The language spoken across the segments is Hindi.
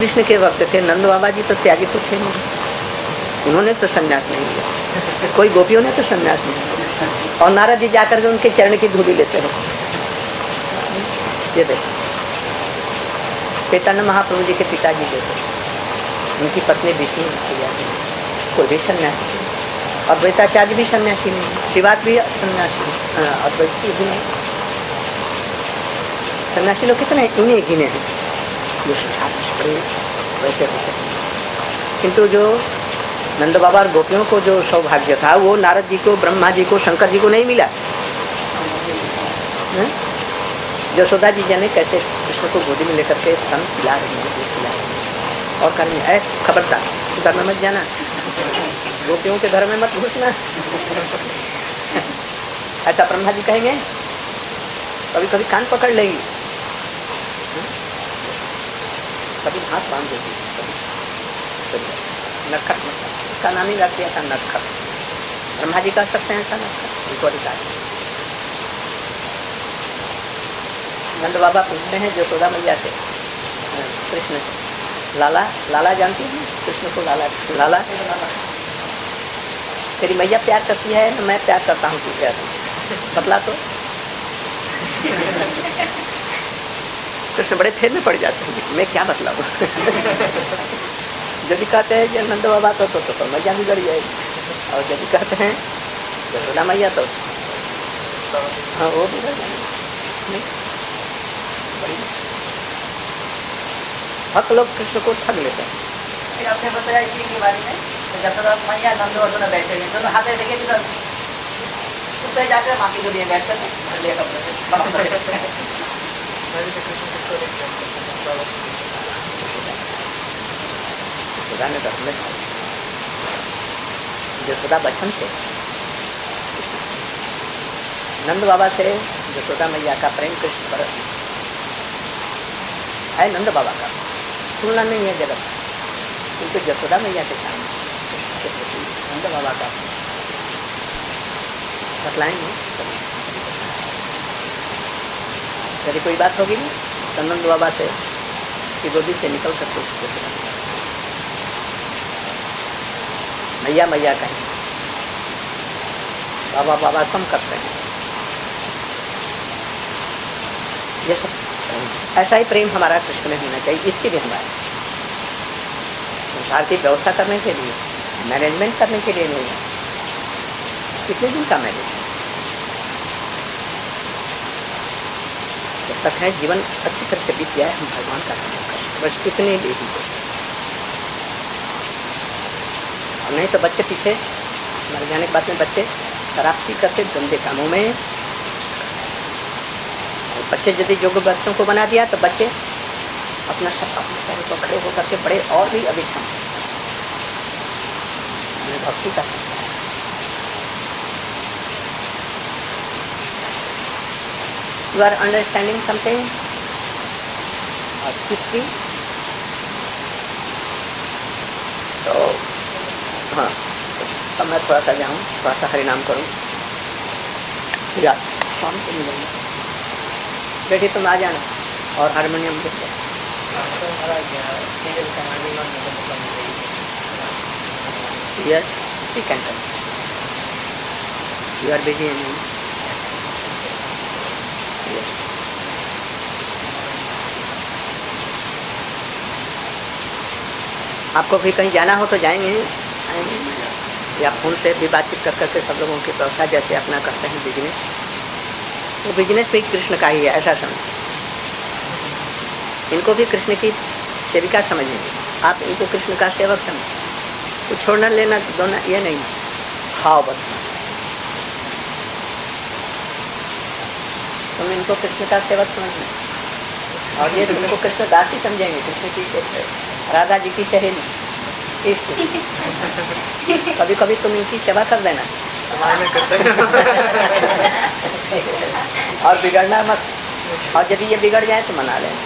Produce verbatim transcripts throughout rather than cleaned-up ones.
कृष्ण के भक्त थे, नंद बाबा जी तो त्यागी तो थे नहीं, उन्होंने तो संन्यास नहीं लिया, कोई गोपियों ने तो संन्यास नहीं लिया। और नारद जी जाकर के उनके चरण की धूली लेते हैं। ये देखो चैतन्य महाप्रभु जी के पिताजी देखो, उनकी पत्नी विष्णु प्रिया जी, कोई भी सन्यासी नहीं, अद्वैताचार्य भी सन्यासी नहीं, शिवात भी सन्यासी नहीं, अद्वैती भी नहीं। सन्यासी लोग कितने इन्हें गिने हैं जो छात्र वैसे होते हैं। किंतु जो नंद बाबा और गोपियों को जो सौभाग्य था वो नारद जी को, ब्रह्मा जी को, शंकर जी को नहीं मिला। यशोदा जी जाने कैसे कृष्ण को गोदी में लेकर के स्तन खिला रही है, खिला रही है और करनी है। खबरदार घर में मत जाना, गोपियों के घर में मत घुसना। ऐसा ब्रह्मा जी कहेंगे, कभी कभी कान पकड़ लेगी, कभी हाथ बांध देती, कभी नटखट, इसका नाम ही रख दिया था नटखट। ब्रह्मा जी कर सकते हैं ऐसा नटखट, उनको अधिकार। नंद बाबा पूछते हैं यशोदा मैया से, कृष्ण से, लाला लाला जानती है कृष्ण को? लाला लाला तेरी मैया प्यार करती है ना मैं प्यार करता हूँ तुझे, बतला तो। कृष्ण बड़े फेर में पड़ जाते हैं, मैं क्या बतलाऊं। यदि कहते हैं कि नंद बाबा तो तो, तो, तो मैया बिगड़ जाएगी, और यदि कहते हैं यशोदा मैया तो हाँ वो बिगड़ जाएगी। भक्त लोग कृष्ण को ठग लेते हैं। फिर आपने बताया इसी के बारे में, यशोदा मैया नंद और दोनों बैठे हैं, दोनों हाथ देखिए तो उससे जाकर माफी के लिए बैठ कर यशोदा बचपन से नंद बाबा से यशोदा मैया का प्रेम कृष्ण पर है, नंद बाबा का तुलना नहीं है जगत, किंतु यशोदा मैया के सामने नंद बाबा का बतलाएंगे। यदि कोई बात होगी ना तो नंद बाबा से की गोदी से निकल करके मैया मैया कहें, बाबा बाबा कम करते हैं। ये सब ऐसा ही प्रेम हमारा कृष्ण में होना चाहिए। इसके लिए हमारे संसार की व्यवस्था करने के लिए, मैनेजमेंट करने के लिए नहीं है। कितने दिन का मैनेजमेंट? जब तक है जीवन अच्छी तरह से बीत जाए हम भगवान का काम करें, बस इतने लिए ही। और नहीं तो बच्चे पीछे मर जाने के बाद में बच्चे शराब पी करके गंदे कामों में, बच्चे यदि योग्य बच्चों को बना दिया तो बच्चे अपना सब अपने पैरों पर खड़े होकर के बड़े और भी अभिक्षम भक्ति का। यू आर अंडरस्टैंडिंग समथिंग और हिस्ट्री। तो हाँ, तो मैं थोड़ा सा जाऊँ, थोड़ा सा हरिनाम करूँ, या शाम को मिलेंगे। बेटी तुम आ जाना और हारमोनियम देख लो। Yes, we can come. You are busy and yes. आपको भी कहीं जाना हो तो जाएंगे, आएंगे, या फोन से भी बातचीत कर करके सब लोगों की व्यवस्था जैसे अपना करते हैं बिजनेस, वो बिजनेस भी कृष्ण का ही है ऐसा समझ। इनको भी कृष्ण की सेविका समझेंगे, आप इनको कृष्ण का सेवक समझ। कुछ छोड़ना लेना दोना ये नहीं, खाओ बस। तुम इनको कृष्ण का सेवक समझना और ये तुमको कृष्ण दासी समझेंगे, कृष्ण की राधा जी की सहेली। कभी कभी तुम इनकी सेवा कर देना और बिगड़ना मत, और यदि ये बिगड़ जाए तो मना लेना।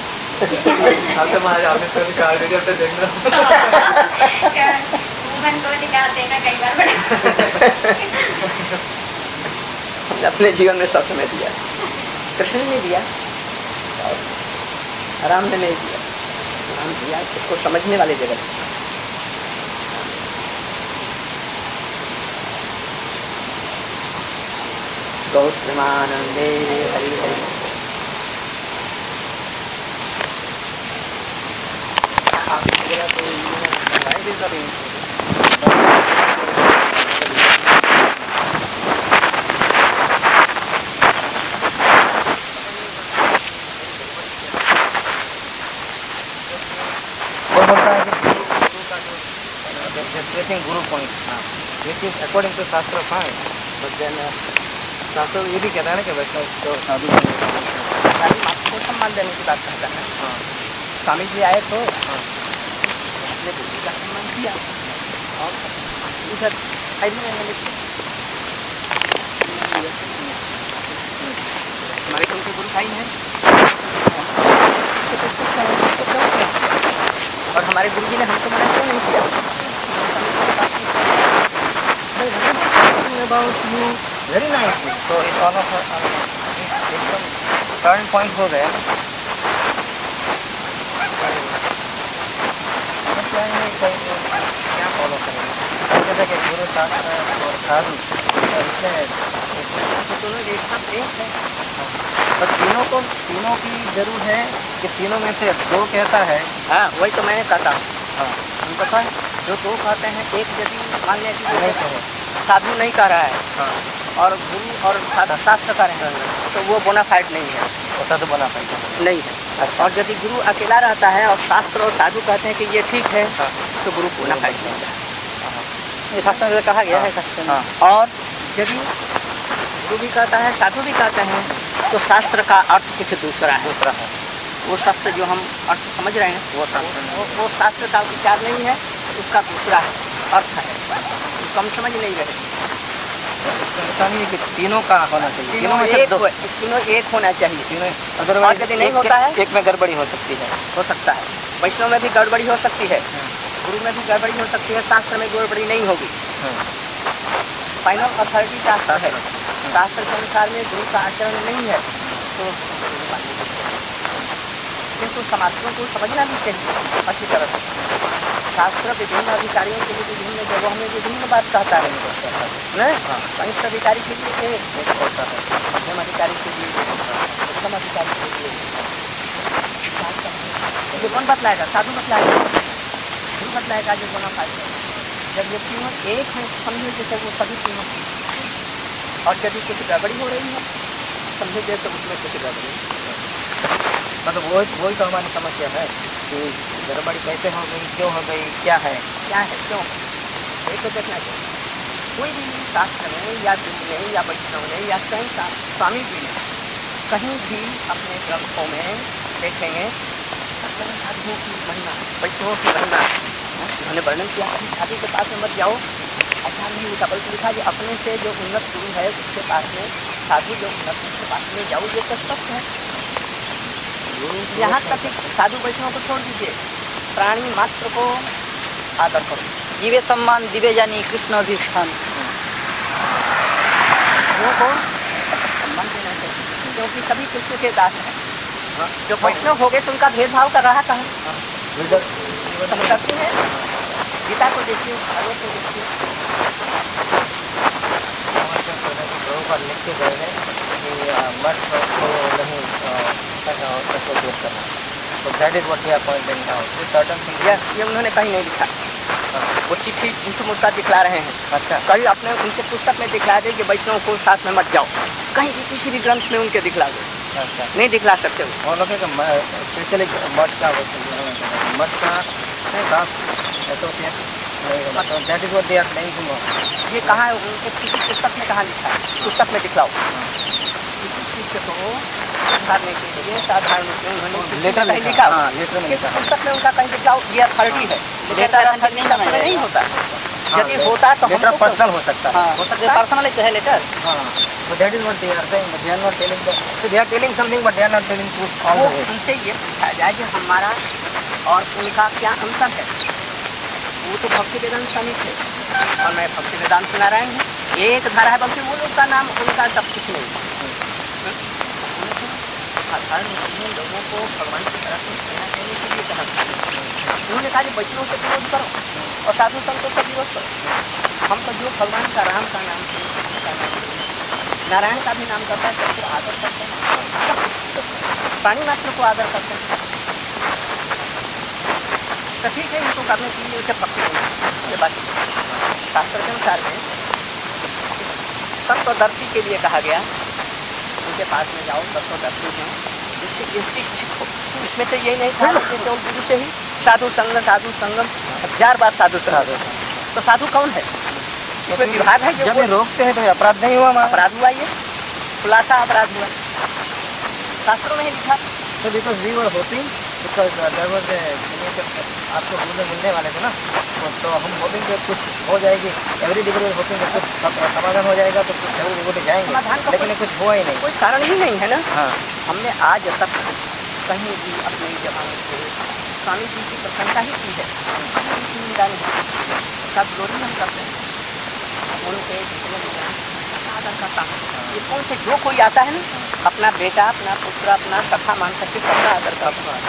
अपने जीवन में सब समय दिया, कृष्ण ने दिया, राम ने नहीं दिया। काम दिया इसको समझने वाले जगत। गौ प्रेमानंदे हरि हरि। वो बोलता है कि guru point, which is according to shastra fine, but then shastra ये भी कहता है ना कि वैष्णव तो साधु को सम्मान देने की बात करता है। हाँ स्वामी जी आए तो हाँ अपने गुरु का सम्मान किया और इधर ऐसे रहने लगे। हमारे तो उनके गुरु भाई हैं और हमारे गुरु जी ने हमको मना क्यों नहीं किया? अबाउट यू वेरी नाइस, तो इट ऑल ऑफ एकदम टर्न पॉइंट हो गया। क्या है क्या फॉलो करेंगे जैसे कि गुरु शास्त्र और साधु दोनों एक साथ एक है। बस तीनों को तीनों की जरूर है कि तीनों में से दो कहता है। हाँ वही तो मैंने कहता हूँ। हाँ हम पता है जो दो कहते हैं, एक यदि मान लिया कि नहीं वो कहे। साधु नहीं कह रहा है हाँ और गुरु और शा- शास्त्र कह रहे हैं तो वो बोनाफाइड नहीं है, होता तो बना पाएगा नहीं है। और यदि गुरु अकेला रहता है और शास्त्र और साधु कहते हैं कि ये ठीक है हाँ। तो गुरु बोनाफाइड नहीं है। ये शास्त्र में कहा गया है शास्त्र में। हाँ। और यदि गुरु भी कहता है साधु भी कहते हैं तो शास्त्र का अर्थ कुछ दूसरा है। दूसरा है वो शास्त्र जो हम अर्थ समझ रहे हैं वो शास्त्र नहीं। वो, वो शास्त्र का विचार नहीं है, उसका दूसरा अर्थ है, उसको हम समझ नहीं रहे। ऐसा नहीं है कि तीनों का होना चाहिए, तीनों तीनों में से एक दो हो- तीनों एक होना चाहिए। तीनों और अदरवाइज यदि नहीं एक होता है एक में गड़बड़ी हो सकती है। हो सकता है, वैष्णव में भी गड़बड़ी हो सकती है, गुरु में भी गड़बड़ी हो सकती है, शास्त्र में गड़बड़ी नहीं होगी। फाइनल अथॉरिटी शास्त्र है, शास्त्र के अनुसार में गुरु का आचरण नहीं है तो किंतु समाजों को समझना भी चाहिए अच्छी तरह से। शास्त्र विभिन्न अधिकारियों के लिए विभिन्न जगहों में विभिन्न बात कहता है नहीं। कनिष्ठ अधिकारी के लिए एक होता है, मध्यम अधिकारी के लिए उत्तम अधिकारी के लिए ये कौन बतलाएगा? साधु बतलाएगा, गुरु बतलाएगा जो बोना फायदा। जब ये तीनों एक है समझे जैसे वो सभी तीनों, और यदि कुछ गड़बड़ी हो रही है समझे जैसे उसमें कुछ गड़बड़ी, मतलब वही वही तो हमारी समस्या है कि गड़बड़ी कैसे हो गई, क्यों हो गई, क्या है क्या है क्यों है, ये तो देखना चाहिए। कोई भी शास्त्र में या गुरु ने या वैष्णव ने या स्वयं का स्वामी जी ने कहीं भी अपने ग्रंथों में देखेंगे साधुओं की महिमा, वैष्णवों की महिमा उन्होंने वर्णन किया। अभी शादी के पास में मत जाओ, ऐसा नहीं लिखा, बल्कि लिखा कि अपने से जो उन्नत गुरु है उसके पास में साधु जो उन्नत उसके पास में जाओ, ये तो स्पष्ट है। यहाँ तक कि साधु वैष्णव को छोड़ दीजिए, प्राणी मात्र को आदर करो, जीवे सम्मान दिवे जानी कृष्ण अधिष्ठान। वो को सम्मान देना चाहिए क्योंकि सभी कृष्ण के दास हैं। जो वैष्णव हो गए तो उनका भेदभाव कर रहा कहाँ? करते हैं। गीता को देखिए, भागवत को देखिए, प्रभुपाद लिख के गए हैं कि मठ को नहीं एसोसिएट करना, तो that is what we are pointing out. Certain thing yes, ये उन्होंने कहीं नहीं लिखा। वो चिट्ठी झूठ मुस्का दिखला रहे हैं। अच्छा कहीं अपने उनके पुस्तक में दिखला दे कि वैष्णव को साथ में मत जाओ, कहीं भी किसी भी ग्रंथ में उनके दिखला दो, अच्छा नहीं दिखला सकते हो। वो लोग स्पेशली मठ का मठ का साथ एसोसिएट नहीं होना, तो that is what they are saying. ये कहाँ है उनके किसी पुस्तक में कहाँ लिखा है? पुस्तक में दिखलाओ। किसी शिष्य को सुधारने के लिए साधारण रूप में उन्होंने लेटर कहीं लिखा, लिखा, हाँ लेटर में किसी लिखा। पुस्तक में उनका कहीं दिखलाओ, ये अथॉरिटी है। लेटर अथॉरिटी शास्त्र में नहीं होता। यदि होता तो लेटर हमको पर्सनल हो सकता है। हो सकता है पर्सनल है लेटर। हाँ, so that is what they are saying, but they are not telling the, so they are telling something, but they are not telling truth all वो the way. उनसे ये पूछा जाए कि हमारा और उनका क्या अंतर है। वो तो भक्ति वेदांत स्वामी थे और मैं भक्ति वेदांत नारायण हूँ, एक धारा है, बल्कि वो लोग का नाम उनका सब कुछ नहीं है। साधारण अपने लोगों को भगवान की तरफ कहना कहने के लिए कहा था। उन्होंने कहा वैष्णव से विरोध करो और साधु संतों से विरोध करो। हम तो जो भगवान का राम का नाम है, कृष्ण का नाम है, नारायण का भी नाम करता है, सबको आदर करते हैं, प्राणी मात्र को आदर करते हैं। तो ठीक है, इनको करने के लिए उसे पक्ष नहीं ये बात शास्त्र के अनुसार में तत्वदर्शी के लिए कहा गया। उनके पास में जाओ, तत्वदर्शी हैं, इससे ये शिक्षित हो। इसमें तो यही नहीं था कि केवल गुरु से ही साधु संग साधु संगम हजार बार साधु संग। तो साधु कौन है? इसमें विभाग है। जब ये रोकते हैं तो ये अपराध नहीं हुआ? अपराध हुआ, ये खुलासा अपराध हुआ, शास्त्रों में ही लिखा। तो because we were hoping because there was a आपको गुरु मिलने वाले थे ना, तो हम होपिंग कि कुछ हो जाएगी। एवरी डिवोटी होपिंग कि कुछ समाधान हो जाएगा, तो कुछ एवरी डिवोटी जाएंगे, लेकिन कुछ हुआ ही नहीं। कोई कारण ही नहीं है ना। हाँ, हमने आज तक कहीं भी अपने जमाने से स्वामी जी की प्रशंसा ही की है, उनकी निंदा नहीं, सब ग्लोरी हम करते हैं। उनके जितने भी हैं आदर करता हूँ। ये कौन से जो कोई आता है ना, अपना बेटा, अपना पुत्र, अपना सखा मान करके सबका आदर करता है।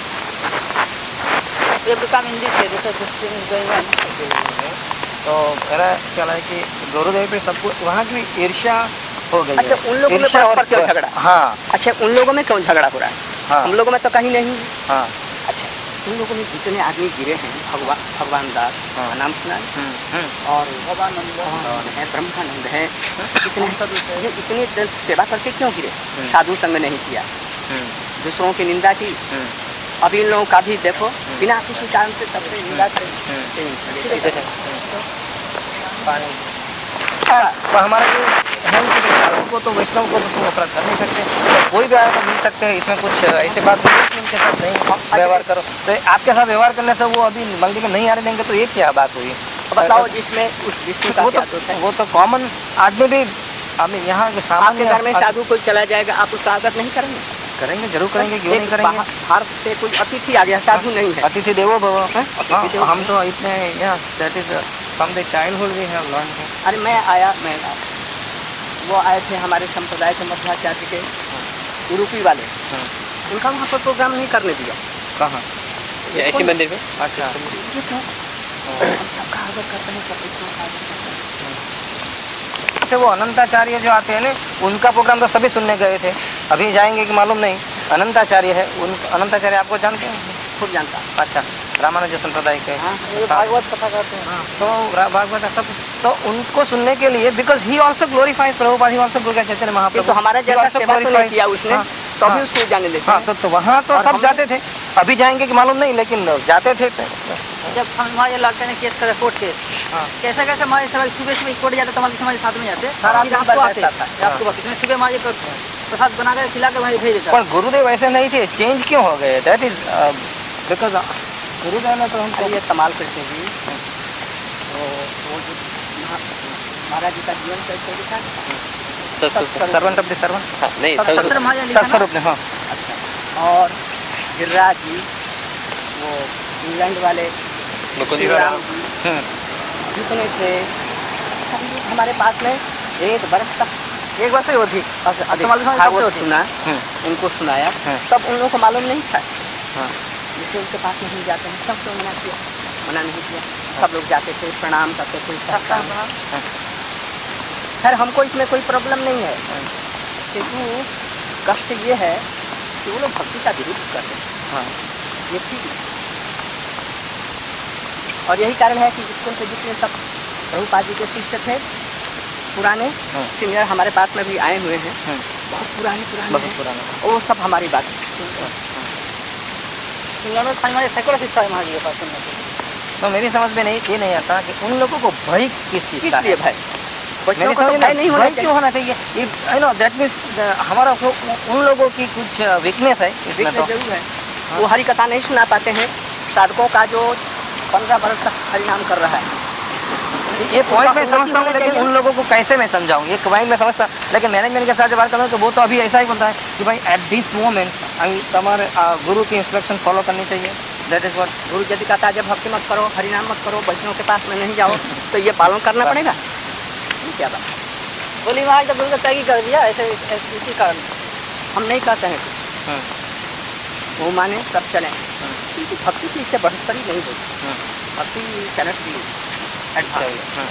ये become in this way, this is this thing is going on. तो मेरा ख्याल है कि गुरुदेव पे सबको वहाँ की ईर्ष्या हो गई। अच्छा, उन लोगों में परस्पर क्यों झगड़ा? हाँ, अच्छा, उन लोगों में क्यों झगड़ा हो रहा है? हाँ, हम लोगों में तो कहीं नहीं। हाँ, अच्छा, उन लोगों में जितने आदमी गिरे हैं, भगवान भगवान दास हाँ, का नाम सुना है, और भगवानंद है, ब्रह्मानंद है, इतने ये इतने दिन सेवा करके क्यों गिरे? साधु संग नहीं किया, दूसरों की निंदा की। अभी इन लोगों का भी देखो, बिना किसी कारण से सबसे निंदा करें। तो हमारा जो है को तो वैष्णव को तो तुम अपराध कर नहीं सकते, तो कोई भी आकर मिल सकते हैं। इसमें कुछ ऐसे बात नहीं है कि उनके साथ नहीं व्यवहार करो। तो आपके साथ व्यवहार करने से वो अभी मंदिर में नहीं आने देंगे, तो ये क्या बात हुई? बताओ, जिसमें उस विष्णु का वो तो वो तो कॉमन आदमी भी, हमें यहाँ के सामान्य घर में साधु कोई चला जाएगा, आप उसका आदर नहीं करेंगे? करेंगे, जरूर करेंगे, क्यों नहीं करेंगे। भारत से कोई अतिथि आ गया, साधु नहीं है, अतिथि देवो भव। हम तो इतने यहाँ that is from the childhood we have learn. अरे मैं आया, मैं वो आए थे हमारे संप्रदाय के मध्याचार्य के उडुपी वाले, उनका वहाँ पर प्रोग्राम नहीं करने दिया। कहाँ? ऐसी मंदिर में। अच्छा, हम सबका आदर करते हैं, सब इसको आदर करते हैं। अच्छा, वो अनंताचार्य जो आते हैं ना, उनका प्रोग्राम तो सभी सुनने गए थे, अभी जाएंगे कि मालूम नहीं। अनंताचार्य है, उन अनंताचार्य आपको जानते हैं? खुद जानता। अच्छा, रामानुज संप्रदाय के भागवत कथा करते हैं। तो भागवत सब तो उनको सुनने के लिए, because he also glorifies Prabhupada, he also glorifies Chaitanya Mahaprabhu. तो हमारा जैसा सेवा तो नहीं किया उसने, तो अभी उसको जाने देते हैं। तो वहाँ तो सब जाते थे, अभी जाएंगे कि मालूम नहीं, लेकिन जाते थे। जब हम हमारे लड़के ने केस करा, कोर्ट केस, कैसे कैसे हमारे सुबह सुबह कोर्ट जाते, तो हमारे हमारे साथ में जाते, फिर आपको आते आपको बस इसमें सुबह हमारे प्रसाद बना कर खिला कर वहीं भेज देता। पर गुरुदेव ऐसे नहीं थे, चेंज क्यों हो गए? दैट इज बिकॉज गुरुदेव ने तो हमको ये कमाल कृष्ण जी, तो वो जो महाराज जी का जीवन कैसे लिखा, सर्वेंट ऑफ द सर्वेंट, नहीं सत्स्वरूप ने। हाँ, अच्छा, और गिरिराज जी, वो इंग्लैंड वाले जितने थे, सभी लोग हमारे पास में एक बरस तक, एक वर्ष से अधिक भागवत सुना, उनको सुनाया, तब उन लोगों को मालूम नहीं था। जिसे उनके पास नहीं जाते हैं, सबको मना किया, मना नहीं किया, सब लोग जाते थे, प्रणाम करते थे। खैर, हमको इसमें कोई प्रॉब्लम नहीं है, किंतु कष्ट ये है कि वो लोग भक्ति का विरोध करते हैं। हाँ, ये ठीक है। और यही कारण है कि स्कूल के जितने सब प्रभुपाद जी के शिष्य थे, पुराने सीनियर हमारे पास में भी आए हुए हैं, बहुत पुराने पुराने बहुत पुराने, वो सब हमारी बात सुनते हैं। हमारे सैकड़ों शिष्य है महाराज के पास सुनने के। तो मेरी समझ में नहीं, ये नहीं आता कि उन लोगों को भय किस चीज़ का है? भय मेरी समझ में नहीं होना, क्यों होना चाहिए? आई नो दैट मीन्स हमारा उन लोगों की कुछ वीकनेस है इसमें, तो जरूर है। वो हरि कथा नहीं सुना पाते हैं, साधकों का जो पंद्रह वर्ष तक हरिनाम कर रहा है, ये पॉइंट मैं समझता हूँ, लेकिन उन लोगों को कैसे मैं समझाऊँ, ये पॉइंट मैं समझता, लेकिन मैनेजमेंट के साथ जब बात करता हूँ तो वो तो अभी ऐसा ही बोलता है कि भाई एट दिस मोमेंट तुम्हारे गुरु की इंस्ट्रक्शन फॉलो करनी चाहिए। दैट इज व्हाट गुरु यदि कहता है जब भक्ति मत करो, हरिनाम मत करो, वैष्णव के पास में नहीं जाओ, तो ये पालन करना पड़ेगा। क्या बात बोली महाराज, तो गुरु का त्यागी कर दिया ऐसे, इसी कारण हम नहीं कहते हैं। हाँ। वो माने सब चले, क्योंकि भक्ति की इससे बढ़ोतरी नहीं होती। हाँ। भक्ति कैनट बी एडवांस। हाँ।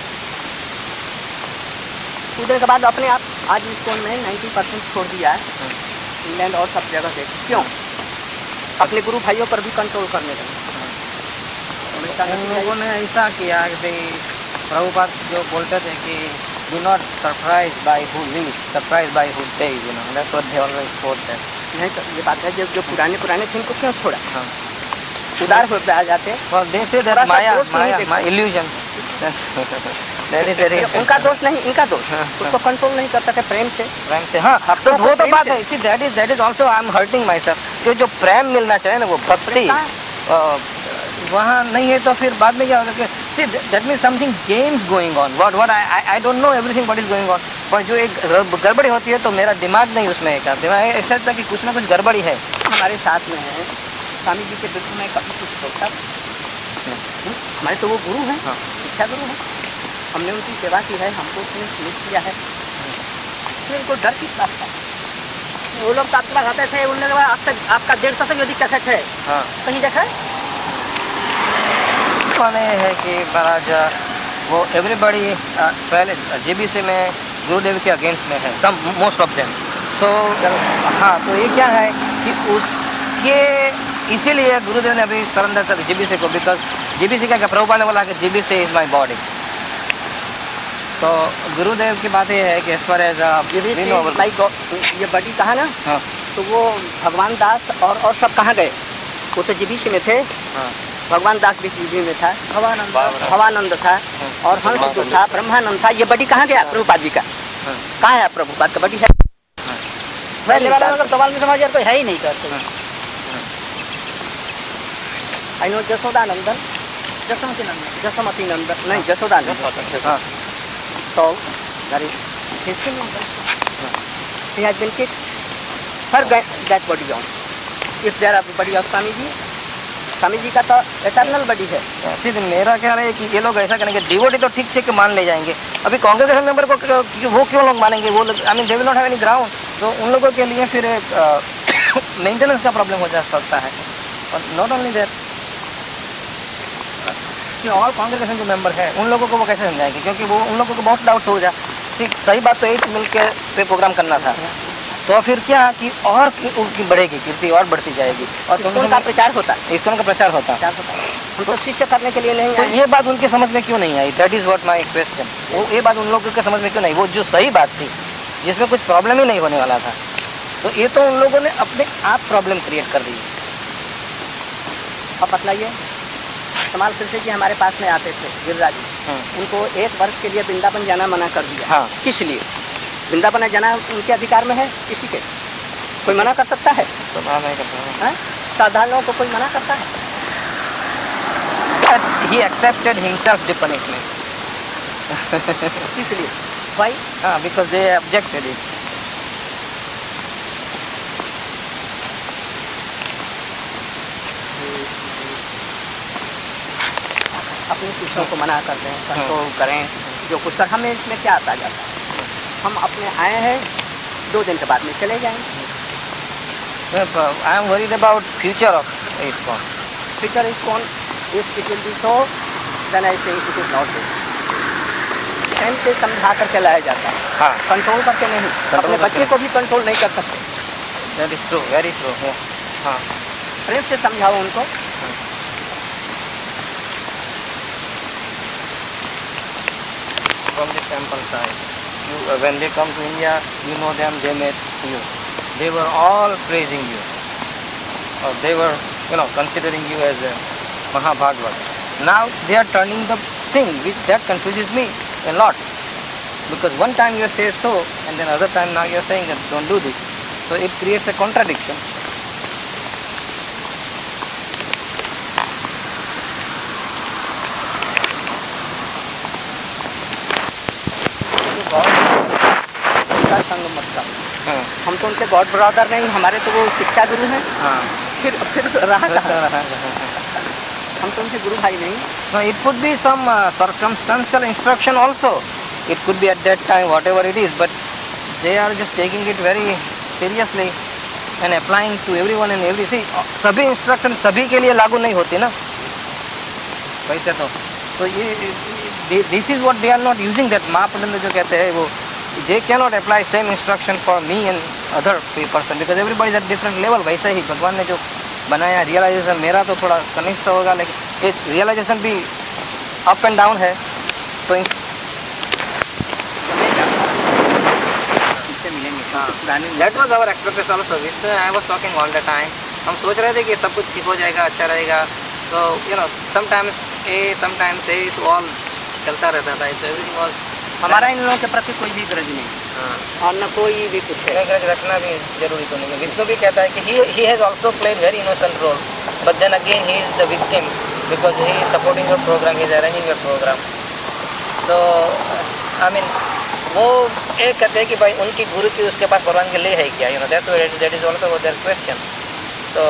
कूदने के बाद अपने आप आज इस्कॉन में नब्बे परसेंट छोड़ दिया है, हाँ। इंग्लैंड और सब जगह देख। क्यों? अपने गुरु भाइयों पर भी कंट्रोल करने लगे। हमेशा उन लोगों ने ऐसा किया कि भाई प्रभुपाद जो बोलते थे कि do not surprise by who leaves, surprise by who stage, you know, that's what they always quote that. नहीं तो ये बात है, जब जो पुराने पुराने थे उनको क्यों छोड़ा? हाँ। उदार हो आ जाते। और दे से दैट थोड़ा सा माया, दोष नहीं माया, देखो। Maya illusion. That is very, उनका दोष नहीं, इनका दोष। हाँ, उसको कंट्रोल नहीं कर सके प्रेम से। प्रेम से। हाँ, अब तो तो वो तो प्रेम बात से- है। See that is that is also I am hurting myself कि जो प्रेम मिलना चाहिए ना, वो भक्ति कहाँ? अ, वहाँ नहीं है तो फिर बाद में क्या होगा कि see that means something games going on. What what I I don't know everything what is going on, पर जो एक गड़बड़ी होती है तो मेरा दिमाग नहीं उसमें है। दिमाग ऐसा लगता है कि कुछ ना कुछ गड़बड़ी है। हमारे साथ में है स्वामी जी के विरुद्ध में कभी कुछ सोचता हूँ। हमारे तो वो गुरु हैं, हाँ। शिक्षा गुरु हैं, हमने उनकी सेवा की है, हमको उसने सुनिश्चित किया है, इसलिए उनको डर किस बात का? वो लोग तो आपके पास आते थे, उन लोगों के पास अब तक आपका डेढ़ सौ से भी अधिक कैसेट है, हाँ। कहीं देखा? माने है कि महाराज वो एवरीबॉडी पहले जीबीसी में गुरुदेव के अगेंस्ट में है, सम मोस्ट ऑफ देम। तो हाँ, तो ये क्या है कि उसके इसीलिए गुरुदेव ने अभी सरेंडर कर जीबीसी को, बिकॉज जीबीसी का क्या प्रभुपाद ने बोला कि जीबीसी इज माय बॉडी। तो गुरुदेव की बात ये है कि एज फार एज ये बड़ी कहा ना, हाँ। तो वो भगवान दास और और सब कहाँ गए? वो तो जीबीसी में थे। हाँ। भगवान दास भी जीबी में था, भवानंद भवानंद था, और हंस जो था, ब्रह्मानंद था। ये बड़ी कहाँ गया प्रभुपाद जी का? हाँ। कहाँ है प्रभुपाद का बड़ी है? पहले वाला मतलब कमाल में समाज यार कोई है ही नहीं करते। आई नो जसोदानंदन, जसमती नंदन, जसमती नंदन, नहीं जसोदानंदन। हाँ। So that is his name. He has been kicked for that body on. If there are body of Swami जी, स्वामी जी का तो एटर्नल बड़ी है। सीधे मेरा ख्याल है कि ये लोग ऐसा करेंगे, डिवोटी तो ठीक ठीक मान ले जाएंगे। अभी कांग्रेगेशन मेंबर को वो क्यों लोग मानेंगे? वो लोग I mean they will not have any ground. तो उन लोगों के लिए फिर मेंटेनेंस का प्रॉब्लम हो जा सकता है। और नॉट ओनली दैट, कि ऑल कांग्रेगेशन जो मेंबर है उन लोगों को वो कैसे समझाएंगे? क्योंकि वो उन लोगों को बहुत डाउट हो जाए। ठीक, सही बात तो एक मिल के पे प्रोग्राम करना था, तो फिर क्या कि और उनकी बढ़ेगी कीर्ति, और बढ़ती जाएगी, और इस्कॉन का प्रचार होता है, इस्कॉन का प्रचार होता प्रचार होता है। हम तो शिष्य करने के लिए नहीं तो आए। ये बात उनके समझ में क्यों नहीं आई? That is what my question. वो ये बात उन लोगों के समझ में क्यों नहीं? वो जो सही बात थी, जिसमें कुछ प्रॉब्लम ही नहीं होने वाला था, तो ये तो उन लोगों ने अपने आप प्रॉब्लम क्रिएट कर दी। अब बतलाइए, कमाल सिंह जी हमारे पास में आते थे, गिरिराज जी, उनको एक वर्ष के लिए वृंदावन जाना मना कर दिया। हाँ। किस लिए? वृंदावन जाना उनके अधिकार में है, किसी के कोई मना कर सकता है? तो नहीं करता है? साधारणों को कोई मना करता है? he accepted himself the punishment. इसलिए भाई हाँ, because they objected it. अपने शिष्यों को मना कर दें, कंट्रोल करें, जो कुछ कर, हमें इसमें क्या आता जाता है? हम अपने आए हैं, दो दिन के बाद में चले जाएंगे। I am worried about future of ISKCON. Future ISKCON, if it will be so then I think it is not so. प्रेम से समझा करके लाया जाता है, हाँ, कंट्रोल करके नहीं। अपने करके बच्चे को भी कंट्रोल नहीं कर सकते। that is true, very true. Yeah. हाँ, प्रेम से समझाओ उनको। from the temple side, you, uh, when they come to India, you know them, they met you. They were all praising you, or they were, you know, considering you as a Mahabhagavad. Now they are turning the thing, which that confuses me a lot. Because one time you say so, and then other time now you are saying that don't do this. So it creates a contradiction. उनका संग मत करो। हाँ, हम तो उनके गॉड ब्रदर नहीं, हमारे तो वो शिक्षा गुरु हैं। हाँ. फिर फिर रहा कहाँ? हम तो उनके गुरु भाई नहीं। No, it could be some uh, circumstantial instruction also. It could be at that time, whatever it is, but they are just taking it very seriously. And applying to everyone and every see सभी इंस्ट्रक्शन सभी के लिए लागू नहीं होती ना वैसे तो तो ये this is what they are not using that महाप्रबंध जो कहते हैं वो they can not apply same instruction for me and other person because everybody is at different level. वैसे ही भगवान ने जो बनाया रियलाइजेशन मेरा तो थोड़ा कनिष्ठ होगा लेकिन ये रियलाइजेशन भी अप एंड डाउन है तो that was our expectation also which I was talking all the time. हम सोच रहे थे कि सब कुछ ठीक हो जाएगा अच्छा रहेगा तो you know sometimes a sometimes a तो ऑल चलता रहता था तो एवरीथिंग वाज हमारा इन लोगों के प्रति कोई भी ग्रज नहीं हाँ और न कोई भी कुछ है। ग्रज रखना भी जरूरी तो नहीं है। विष्णु भी कहता है कि he he has also played very innocent role but then again he is the victim because he is supporting your programme he is arranging your programme. तो आई मीन वो एक कहते हैं कि भाई उनकी गुरु की उसके पास परवानगी ले है क्या you know that that is also their question. तो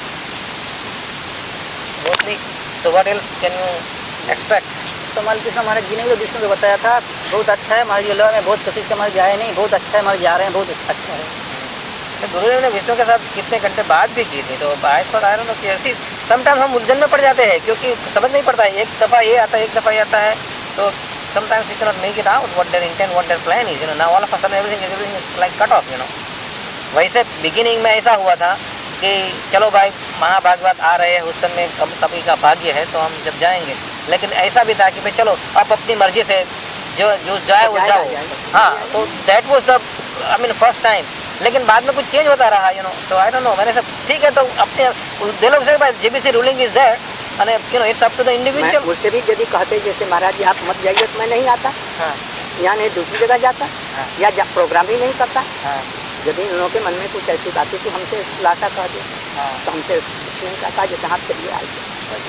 मोस्टली तो what else can you expect. तो हमारे कृष्ण महाराज जी ने भी विष्णु को बताया था बहुत अच्छा है हमारे लोग में बहुत कोशिश से हमारे जाए नहीं बहुत अच्छा है हमारे जा रहे हैं बहुत अच्छा है। तो गुरुदेव ने विष्णु के साथ कितने घंटे बात भी की थी तो बात पर आ रहा कि ऐसी समटाइम्स हम उलझन में पड़ जाते हैं क्योंकि समझ नहीं पड़ता है एक दफ़ा ये आता है एक दफ़ा ये आता है तो sometimes you can not make it out what their intent what their plan is you know now all of a sudden everything everything is like cut off you know. वैसे बिगिनिंग में ऐसा हुआ था कि चलो भाई महाभागवत आ रहे हैं उस समय हम सभी का भाग्य है तो हम जब जाएंगे लेकिन ऐसा भी था कि भाई चलो आप अपनी मर्जी से जो जो जाए वो जाओ। हाँ तो that was the I mean first time लेकिन बाद में कुछ चेंज होता रहा you know so I don't know मैंने सब ठीक है तो अपने दे लोग से भाई GBC ruling is there and you know it's up to the individual. उससे भी यदि कहते जैसे महाराज जी आप मत जाइए तो मैं नहीं आता हाँ या नहीं दूसरी जगह जाता हाँ या प्रोग्राम ही नहीं करता। हाँ यदि इन लोगों के मन में कुछ ऐसी बातें तो हमसे लाटा कह दे हाँ तो हमसे कुछ नहीं कहता जैसे हाथ चलिए आइए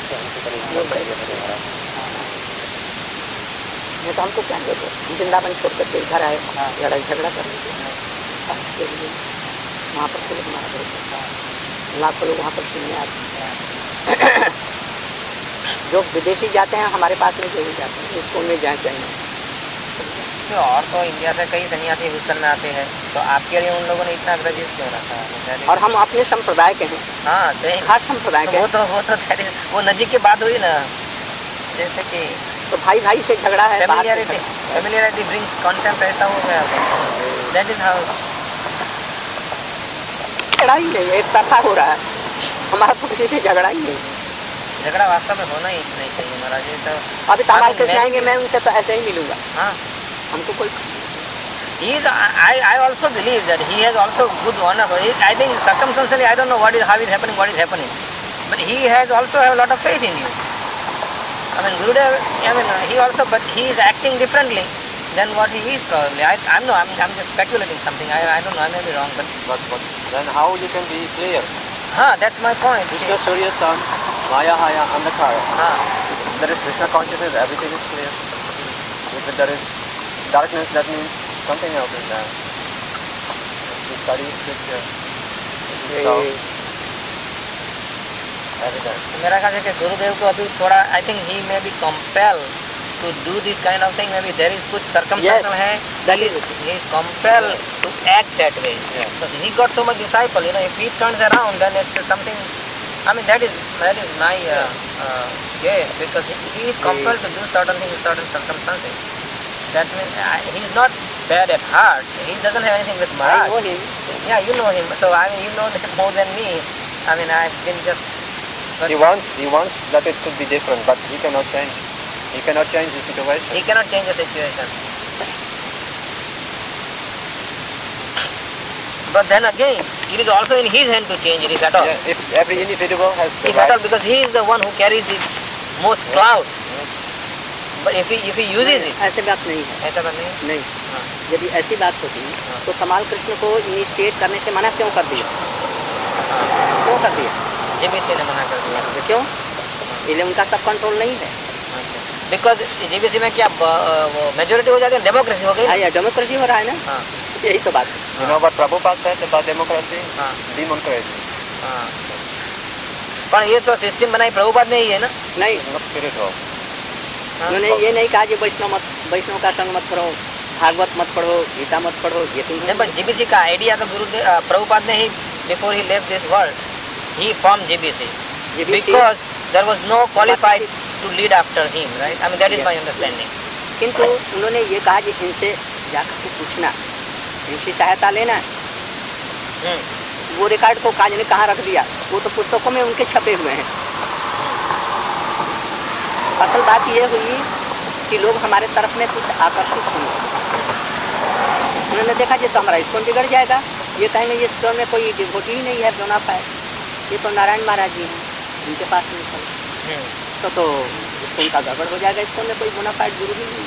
नहीं तो हमको क्या देते हम वृंदावन छोड़ करके इधर आए लड़ाई झगड़ा कर के लिए वहाँ पर फिर हमारा घर लाखों लोग वहाँ पर सुनने आते हैं। जो विदेशी जाते हैं हमारे पास में जो भी जाते हैं स्कूल में जाए चाहिए और तो इंडिया से कई सन्यासी ह्यूस्टन में आते हैं तो आपके लिए उन लोगों ने इतना ग्रजेस क्यों रखा है। और हम अपने संप्रदाय के हैं हाँ सही खास संप्रदाय के वो तो वो तो वो नजीक की बात हुई ना जैसे कि तो भाई भाई से झगड़ा है फेमिलियरिटी फेमिलियरिटी ब्रिंग्स कंटेम्प्ट ऐसा हो गया दैट इज हाउ झगड़ा ही नहीं एक तरफा हो रहा है हमारा तो किसी से झगड़ा ही नहीं झगड़ा वास्तव में होना ही नहीं चाहिए महाराज ये तो अभी तमाम कृष्ण आएंगे मैं उनसे तो ऐसे ही मिलूंगा। हाँ हमको कोई he is I I also believe that he has also good honor for it. I think circumstantially I don't know what is how is happening what is happening but he has also have a lot of faith in you. I mean Gurudev I mean he also but he is acting differently than what he is probably. I I'm no I'm I'm just speculating something. I I don't know I may be wrong but But, but then how you can be clear? हाँ that's my point. Krishna, Surya, Sun, Maya, Haya, Andhakara. हाँ There is Krishna consciousness, everything is clear. If there is darkness, that means something else is there. If you study scripture, if you saw evidence. मेरा ख्याल है कि गुरुदेव को अभी थोड़ा I think he may be compel to do this kind of thing may be there is कुछ सर्कमस्टेंशियल है that is he is compelled to act that way because he got so much disciple you know if he turns around then it's something I mean that is that is my uh, uh, yeah because he, he is compelled to do certain things in certain circumstances that means uh, he is not bad at heart he doesn't have anything with I Maharaj know him. yeah you know him so I mean you know him more than me I mean I've been just but He wants, he wants that it should be different, but he cannot change. He cannot change the situation. he cannot change the situation but then again it is also in his hand to change it if at all Yeah, if every individual has the if at all right, because he is the one who carries the most cloud but if he if he uses it ऐसे बात नहीं है ऐसा बात नहीं नहीं हाँ। यदि ऐसी बात होती हाँ। तो कमाल कृष्ण को इनिशिएट करने से मना क्यों कर दिया क्यों कर दिया जेबीसी ने मना कर दिया तो क्यों इसलिए उनका सब कंट्रोल नहीं है बिकॉज जेबीसी में क्या ब- वो मेजोरिटी हो जाती है डेमोक्रेसी हो गई ना? हाँ, डेमोक्रेसी हो रहा है ना हाँ यही तो बात है you know what Prabhupada said about democracy? हाँ Democracy. हाँ पर ये तो सिस्टम बनाई प्रभुपाद ने ही है ना नहीं It's not spiritual. हाँ। उन्होंने ये नहीं कहा कि वैष्णव मत वैष्णव का संग मत करो भागवत मत पढ़ो गीता मत पढ़ो ये तुम नहीं पर जेबीसी का आइडिया तो गुरुदेव अ, प्रभुपाद ने ही before he left this world, he formed J B C. J B C Because there was no qualified to lead after him, right? I mean, that is my understanding. किंतु उन्होंने ये कहा कि इनसे जाकर के पूछना, इनसे सहायता लेना। हम्म, वो रिकॉर्ड को काज ने कहाँ रख दिया, वो तो पुस्तकों में उनके छपे हुए हैं। असल बात ये हुई कि लोग हमारे तरफ में कुछ आकर्षित होंगे। उन्होंने देखा जैसे हमारा स्कूल बिगड़ जाएगा, ये कहेंगे ये स्कूल में कोई डिवोटी ही नहीं है बोना पाए, ये तो नारायण महाराज जी हैं, इनके पास नहीं चलो हम्म, तो तो स्कूल का गड़बड़ हो जाएगा, स्कूल में कोई बोना पाए गुरु ही नहीं।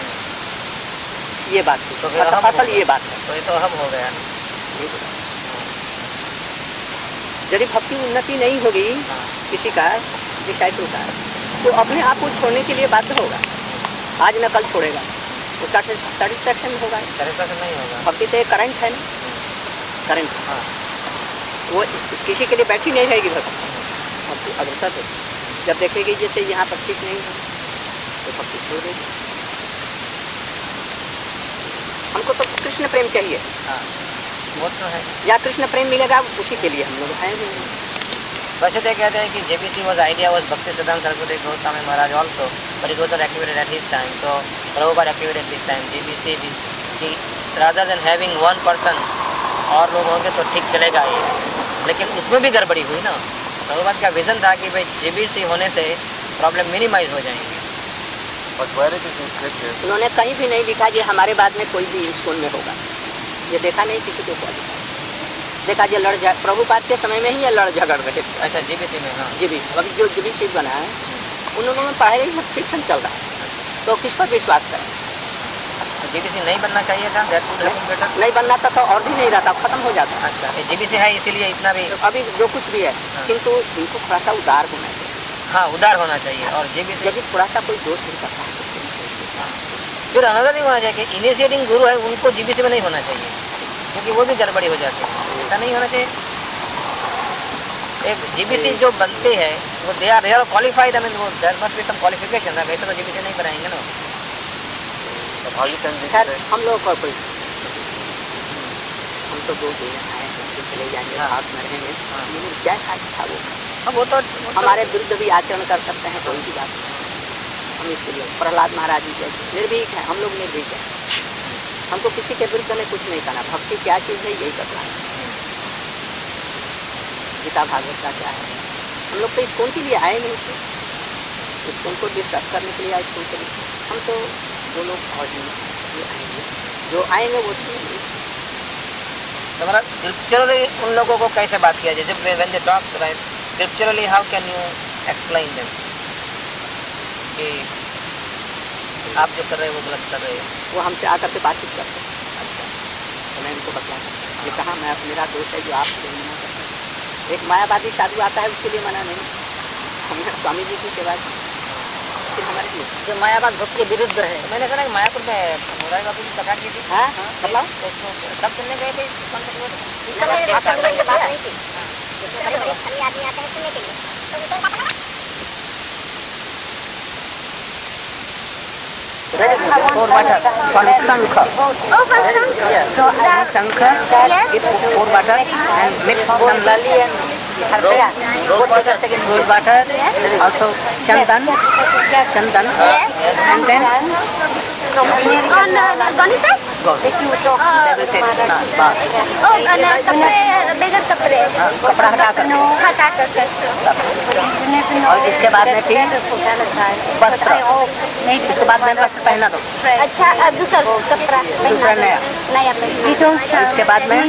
ये बात थी, तो फिर असल- अहम असल हो ये गया। बात है। तो ये तो हम हो गया। यदि भक्ति उन्नति नहीं होगी हाँ, किसी का डिसाइपल का, तो अपने आप को छोड़ने के लिए बाध्य होगा, आज न कल छोड़ेगा, उसका सेटिस्फैक्शन होगा। satisfaction नहीं होगा। भक्ति तो एक करंट है ना, करंट, हाँ, वो किसी के लिए बैठी नहीं रहेगी भक्ति, भक्ति अग्रसर होगी। जब देखेगी जैसे यहाँ पर ठीक नहीं है तो भक्ति छोड़ देगी। हमको तो कृष्ण प्रेम चाहिए, हाँ, वो तो है। या कृष्ण प्रेम मिलेगा उसी के लिए हम लोग हैं भी नहीं। वैसे तो कहते हैं कि J B C was idea was Bhakti Siddhanta Saraswati Goswami Maharaj also, but it was not activated at his time. So Prabhupada activated this time. J B C कि rather than having one person और लोग होंगे तो ठीक चलेगा ये, लेकिन उसमें भी गड़बड़ी हुई ना। प्रभुपाद का विजन था कि भाई J B C होने से प्रॉब्लम मिनिमाइज हो जाएंगे। But where it is in scriptures, उन्होंने कहीं भी नहीं लिखा कि हमारे बाद में कोई भी स्कूल में होगा, ये देखा नहीं किसी को क्वालिफाई। देखा ये लड़ जा प्रभुपाद के समय में ही ये लड़ झगड़ रहे थे। अच्छा, J B C में, हाँ, जी भी अभी जो जी बी सी बना है उन्होंने पढ़ाई में फ्रिक्शन चल रहा है, तो किस पर विश्वास करें। तो J B C नहीं बनना चाहिए था, that would have been better। नहीं बनना था तो और भी नहीं रहता, खत्म हो जाता। अच्छा, ये J B C है इसीलिए इतना भी, तो अभी जो कुछ भी है, किंतु इनको थोड़ा सा उदार होना चाहिए। हाँ, उदार होना चाहिए। और J B C यदि थोड़ा सा कोई दोष नहीं करता है तो फिर चाहिए। फिर अनदर नहीं होना चाहिए कि इनिशिएटिंग गुरु है उनको J B C में नहीं होना चाहिए, क्योंकि वो भी गड़बड़ी हो जाती है। ऐसा नहीं होना चाहिए। एक J B C जो बनते हैं वो they are they are qualified, I mean वो there must be some qualification है, वैसे तो J B C नहीं बनाएंगे ना। but how you can be खैर today? हम लोग का कोई, हम तो दो दिन आए हैं, फिर चले जाएंगे, हाँ। साथ में रहेंगे, हाँ। लेकिन जैसा इच्छा वो हाँ, वो तो वो तो- हमारे विरुद्ध भी आचरण कर सकते हैं, कोई भी बात नहीं। हम इसके लिए प्रहलाद महाराज जी जैसे निर्भीक हैं, हम लोग निर्भीक हैं, हमको किसी के विरुद्ध में कुछ नहीं करना। भक्ति क्या चीज़ है यही बतलाना। गीता भागवत का क्या है, हम लोग तो स्कूल के लिए आए नहीं थे, स्कूल को डिस्कस करने के लिए आए, स्कूल के लिए हम तो वो लोग और नहीं आएंगे, जो आएंगे वो तो तो मतलब स्क्रिप्चरली उन लोगों को कैसे बात किया जाए, जब when they talk right scripturally, how can you explain them कि आप जो कर रहे हैं वो गलत कर रहे हैं। वो हमसे आकर के बातचीत करते हैं। अच्छा, तो मैं उनको बतलाता हूँ, ये कहा मैं मेरा दोस्त है जो आप लोग मना करते हैं। एक मायावादी साधु आता है उसके लिए मना नहीं, हमने स्वामी जी की सेवा की, फिर हमारे लिए जो मायावाद भक्ति के विरुद्ध है। तो मैंने सुना कि मायापुर में मुरारी बाबू की कथा की थी। हाँ मतलब तो उसको कब सुनने गए थे कौन सा दिवस? बात नहीं थी। आदमी आते हैं सुनने के लिए, तो उनके साथ Four water, one shankh. Yes. Shankh, it four water and mix some lali and harpya. Rose water, rose water, also chandan, chandan, and then on Ganesha? everything. Bas. Oh, and कपड़े बगैर कपड़े कपड़ा हटा कर हटा कर और इसके बाद में फिर वस्त्र, इसके बाद में वस्त्र पहना दो, अच्छा अब दूसरा कपड़ा दूसरा नया, नया पहना। इसके बाद में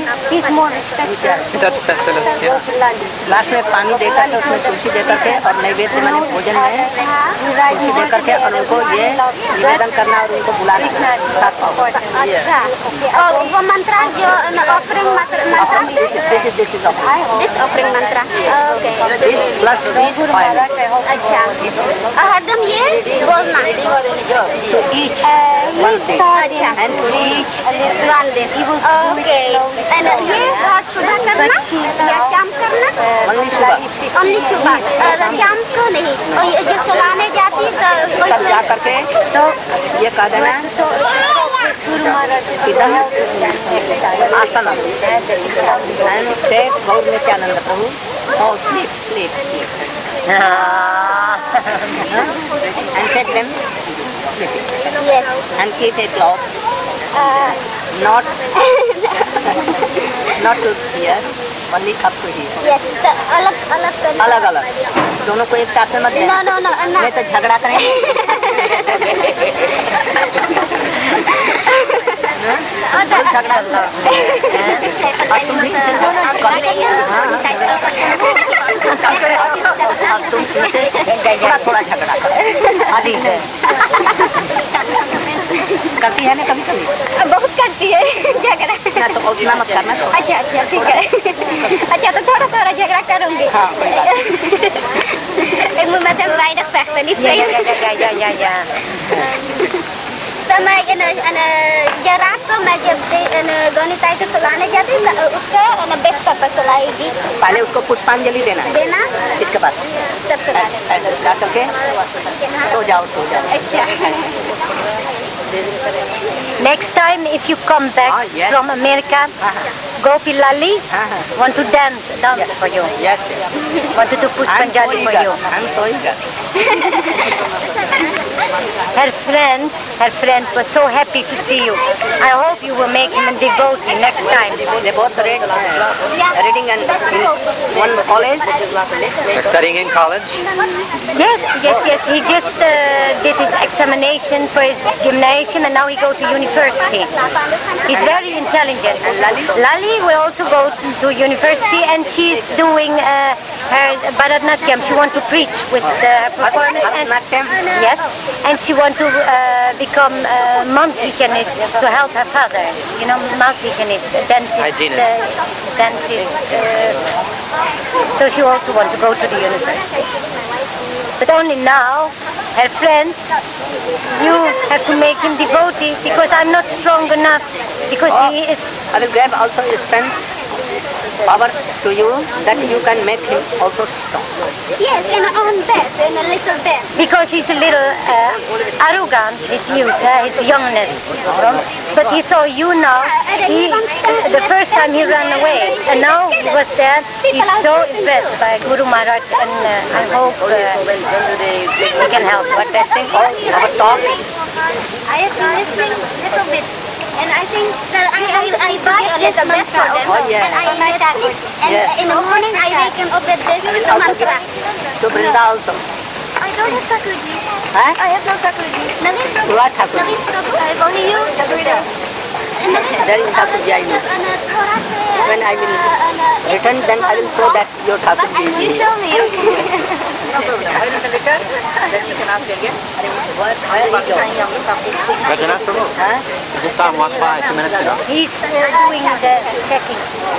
लास्ट में पानी देकर के उसमें तुलसी देकर के और नैवेद्य मैंने भोजन में तुलसी देकर के और उनको ये निवेदन करना और उनको बुलाना साथ पाओ। अच्छा और वो मंत्र जो ऑफरिंग मंत्र This is this is of this offering mantra okay this plus this oil अच्छा हरदम ये बोलना to each one day अच्छा and to each one day okay and ये रात सुबह करना या शाम करना only सुबह ओनली सुबह और शाम को नहीं और ये जो सुलाने जाती तो तब जा करके तो ये कह देना इदम आसन and take Gaur Nityananda Prabhu. Oh, sleep, sleep, sleep. And take them sleeping. Yes. And keep a cloth. Uh, Not, not to here, only up to here. yes. The अलग अलग करना. अलग अलग दोनों को एक साथ में मत No, देना, no, no. नहीं Anna. तो झगड़ा करेंगे। Oh, the- झगड़ा और तुम भी और तुम इनसे थोड़ा थोड़ा झगड़ा करो, आदि है करती है ना कभी कभी, बहुत करती है झगड़ा. ना तो उतना मत करना तो। अच्छा अच्छा ठीक है. अच्छा तो थोड़ा थोड़ा झगड़ा करूंगी. हाँ कोई बात नहीं। एक मुझे मतलब वाइड फैक्शन इस या या या या या या तो मैं इन इन जरात को मैं जब इन गणिताई को सुलाने जाती तो उसका इन बेस्ट पर सुलाएगी. पहले उसको पुष्पांजलि देना है, देना इसके बाद सब सुलाने. ऐसे क्या करके सो जाओ सो जाओ। अच्छा. Next time if you come back Ah, yes. from America, Gopi Lali Uh-huh. want to dance, dance for you. Yes, yes. Want to do I'm so Pushpanjali for eager. you. I'm so eager. Her friend, her friend was so happy to see you. I hope you will make him a devotee next time. They both read, uh, reading and in one college. They're studying in college. Yes, yes, yes. He just uh, did his examination for his gymnasium and now he goes to university. He's very intelligent. And Lali? Lali will also go to, to university and she's doing uh, her Bharatanatyam. She wants to preach with the performance. And, Bharatanatyam? yes, and she wants to uh, become a monk hygienist to help her father. You know, monk hygienist, dentist. Hygienist. Uh, dentist. Uh, so she also wants to go to the university. But only now, her friends, you have to make him devotee because I'm not strong enough. Because Oh. he is, I will grab also a strength power to you that you can make him also strong. Yes, in a own bed, in a little bed. because he's a little uh, arrogant, his youth, uh, his youngness. But he saw you now. He, uh, the first time he ran away, and now he was there. He's so impressed by Guru Maharaj, and uh, I hope uh, he can help. What testing all our talks. I have to listen a little bit. And I think that I, I, I buy a little bit for them. Oh, yeah. And I like that. And Yeah. in the morning I wake up with this Also mantra. to Brinda also. I don't have Thakurji. Huh? I have no Thakurji. Naveen Prabhu. What Thakur? Naveen Prabhu. I have only you. And Naveen There is Thakurji I know. And uh, thoda se, When I will and, uh, return, then I will show that your Thakur and is you here. show me. Rajanath Prabhu. Huh? I just saw him walk by two minutes ago. He's uh, doing the checking.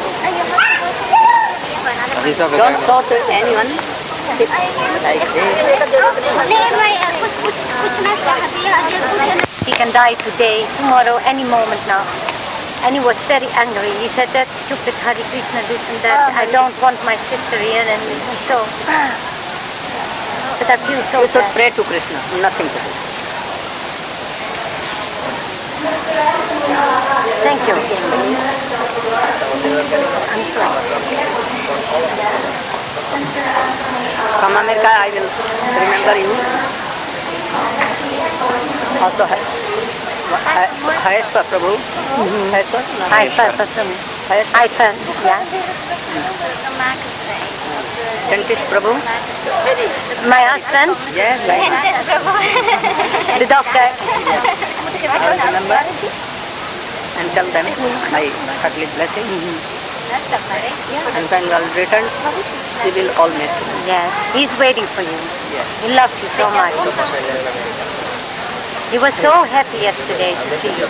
He's over Don't there. show to anyone. Keep like this. नहीं मैं कुछ कुछ पूछना चाहती हूँ अगर कुछ He can die today, tomorrow, any moment now. And he was very angry. He said, that stupid Hare Krishna, this and that. I don't want my sister here. And so, but I feel so You should bad. pray to Krishna. Nothing to do. Thank you. I'm sorry. From America, I will remember you. Also, Hayeshwar Prabhu. Hayeshwar? No, Hi, sir. Hayeshwar. Hi, sir. Yeah. Dentist Prabhu. My husband, Yes, I the doctor. I will remember and tell them my heartily blessing. And when I will return, we will all meet. Yes, he's waiting for you. Yes. He loves you so much. He was so happy yesterday to see you.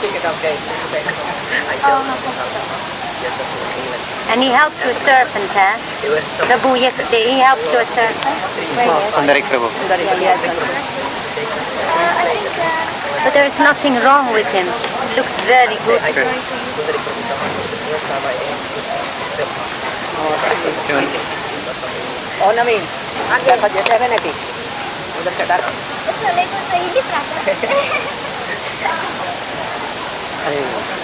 And he helped you a serpent, huh? Prabhu, yesterday he helped you a serpent. Sundarik Prabhu. But there's nothing wrong with him. He looks very good. Oh, Naveen. That's just seven eighty. उधर से डाल। अरे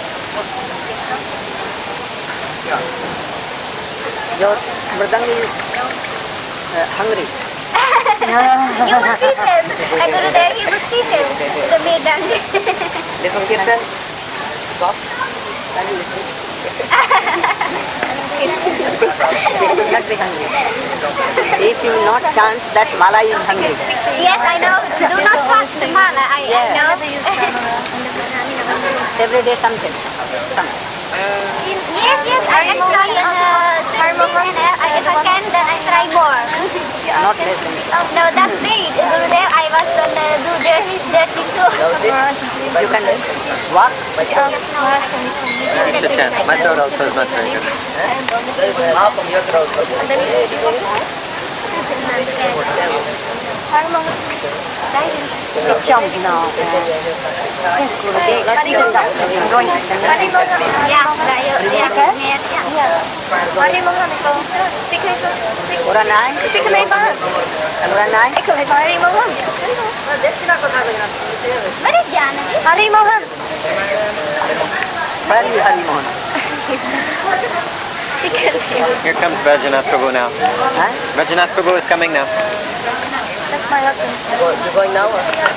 जो मृदंग हंगरी You must teach him. Uh, Gurudev, you must teach him the Vedang. listen kirtan soft can you listen they should not be hungry if you will not chant that mala is hungry. Yes, I know. Do not fast the mala. I, Yeah. I know. Every day something some Yes, yes, I I try in uh, and uh, I- if I can, then I try more. not less than that. Oh, no, that's great. Gurudev, I was gonna do dirty, dirty too. You can walk but You should chant. My throat also is not very good. Half of your throat. jump now Yeah, Gayo, yeah, yeah. Ora nai Ora nai Where is Janavi? Hari Mohan Hari Hari Mohan Here comes Rajanath Prabhu now. huh? Rajanath Prabhu is coming now. That's my husband. You're going now?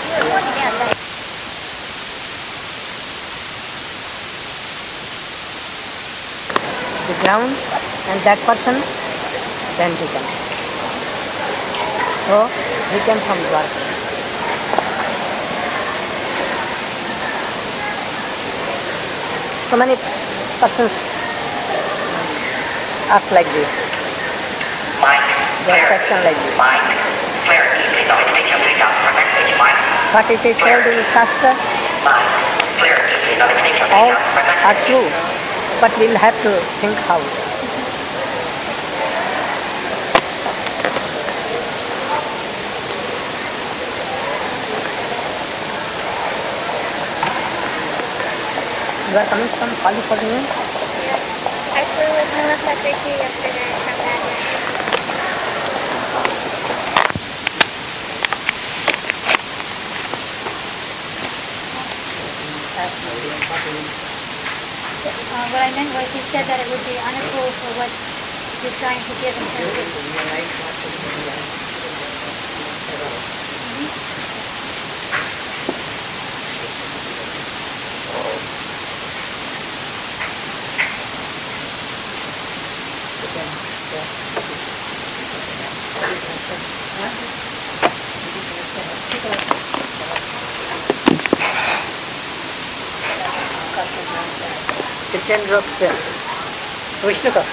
The ground and that person then he can so he came from Dwarka. So many persons act like this. They are section like this. What it is told in Shastra, all are true, but we'll have to think how. You are coming from California? I flew with Melissa Vicky yesterday from Atlanta. Uh, what I meant was he said that it would be uncool for what he's trying to give in terms of Christian drops there. Vishnu ka.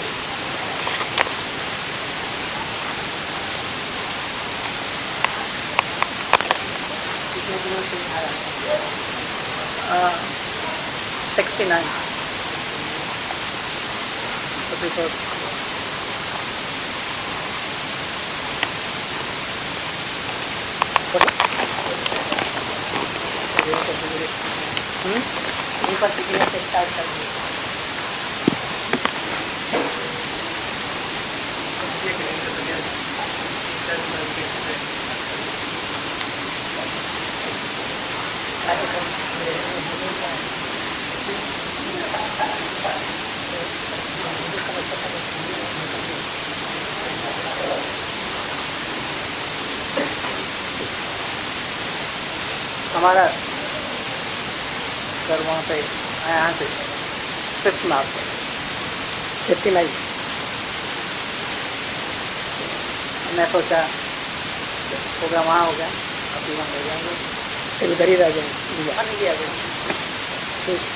Uh, sixty-nine. So before. Hmm? ऊपर से गिरा से स्टार्ट कर दिया हमारा सर वहाँ पे यहाँ से फिफ्थ मार्च फिफ्टी नाइन मैं सोचा प्रोग्राम वहाँ हो गया अभी वहाँ रह जाएंगे फिर उधर ही रह जाएंगे ठीक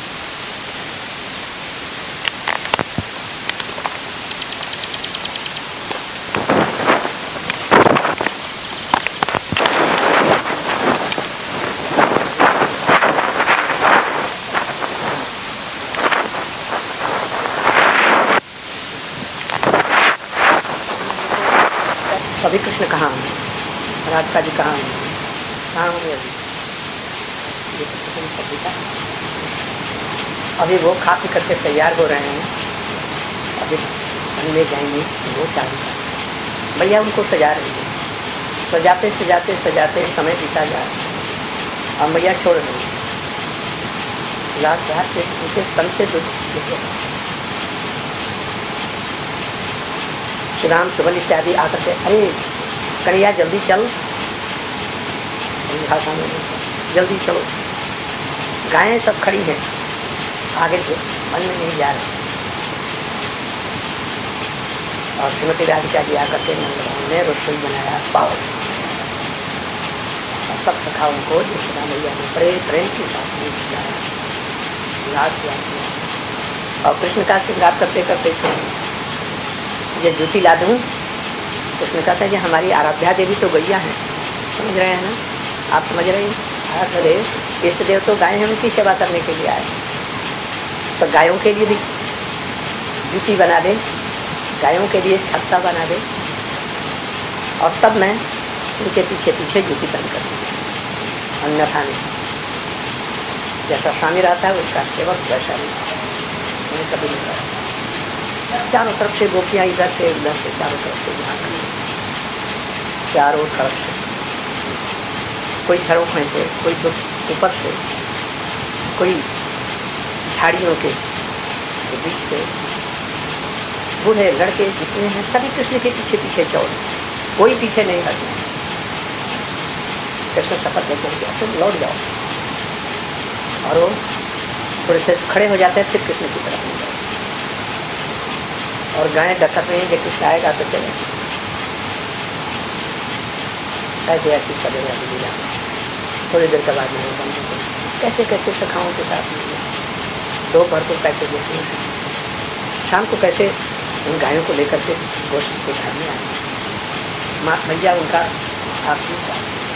अभी कृष्ण कहाँ है राधिका जी कहाँ है कहाँ होंगे अभी ये कृष्ण पत्रिका अभी वो खा पी करके तैयार हो रहे हैं अभी ले जाएंगे वो चाहिए भैया उनको सजा रहे हैं सजाते सजाते सजाते समय बीता जा रहा है और भैया छोड़ रहे हैं लास्ट बार से उनके स्तन से दुख श्री राम सुबल इत्यादि आकर के, अरे कन्हैया जल्दी चल, भाषा में जल्दी चलो, गायें सब खड़ी हैं आगे से, मन में नहीं जा रहे। और श्रीमती राधिका जी आकर के नंद ने रसोई बनाया पाव, और सब सखा उनको यशोदा मैया ने बड़े प्रेम के साथ में खिलाया, लाड किया। और कृष्ण का श्रृंगार करते करते थे, ये जूती ला दूँ, कृष्ण कहता है कि हमारी आराध्या देवी तो गैया है, समझ रहे हैं ना आप, समझ रहे हैं, आराध्य देव इष्ट देव तो गाय हैं, उनकी सेवा करने के लिए आए, तो गायों के लिए भी जूती बना दे, गायों के लिए छत्ता बना दे, और तब मैं उनके पीछे पीछे जूती बंद कर दूँ, अन्यथा नहीं। जैसा स्वामी रहता है उसका सेवक वैसा नहीं, मैंने कभी नहीं कहा। चारों तरफ से गोपियाँ इधर से उधर से चारों तरफ से ध्यान करें, चारों तरफ से कोई झरोखे से, कोई ऊपर से, कोई झाड़ियों के बीच से, बूढ़े लड़के जितने हैं सभी कृष्ण के पीछे पीछे चौड़, कोई पीछे नहीं हटना। कृष्ण शपथ देते हैं तुम लौट जाओ, और वो थोड़े से खड़े हो जाते हैं, फिर कृष्ण की तरफ नहीं जाओ, और गायें डकत रही, जब कृष्ण आएगा तो चले। ऐसे ऐसी सवेरे लीला थोड़ी देर के बाद नहीं बंद हो, कैसे कैसे सखाओं के साथ मिले, दोपहर को कैसे देते हैं, शाम को कैसे उन गायों को लेकर के गोष्ठ के घर में आए, माँ मैया उनका आखिरी था।